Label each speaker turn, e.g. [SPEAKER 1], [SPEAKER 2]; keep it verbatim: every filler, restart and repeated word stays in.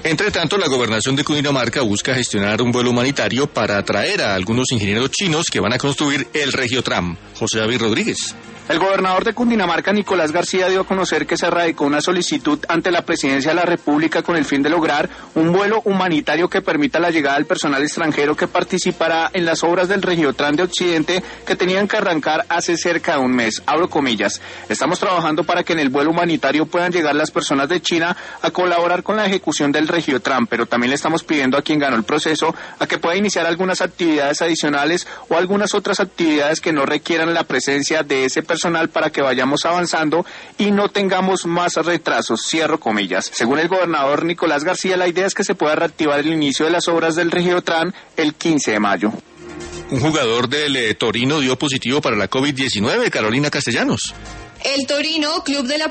[SPEAKER 1] Entre tanto, la gobernación de Cundinamarca busca gestionar un vuelo humanitario para atraer a algunos ingenieros chinos que van a construir el Regiotram. José David Rodríguez.
[SPEAKER 2] El gobernador de Cundinamarca, Nicolás García, dio a conocer que se radicó una solicitud ante la Presidencia de la República con el fin de lograr un vuelo humanitario que permita la llegada del personal extranjero que participará en las obras del Regiotram de Occidente que tenían que arrancar hace cerca de un mes. Abro comillas. Estamos trabajando para que en el vuelo humanitario puedan llegar las personas de China a colaborar con la ejecución del Regiotram, pero también le estamos pidiendo a quien ganó el proceso a que pueda iniciar algunas actividades adicionales o algunas otras actividades que no requieran la presencia de ese personal personal para que vayamos avanzando y no tengamos más retrasos, cierro comillas. Según el gobernador Nicolás García, la idea es que se pueda reactivar el inicio de las obras del Regiotram el quince de mayo.
[SPEAKER 1] Un jugador del eh, Torino dio positivo para la COVID diecinueve, Carolina Castellanos.
[SPEAKER 3] El Torino, club de la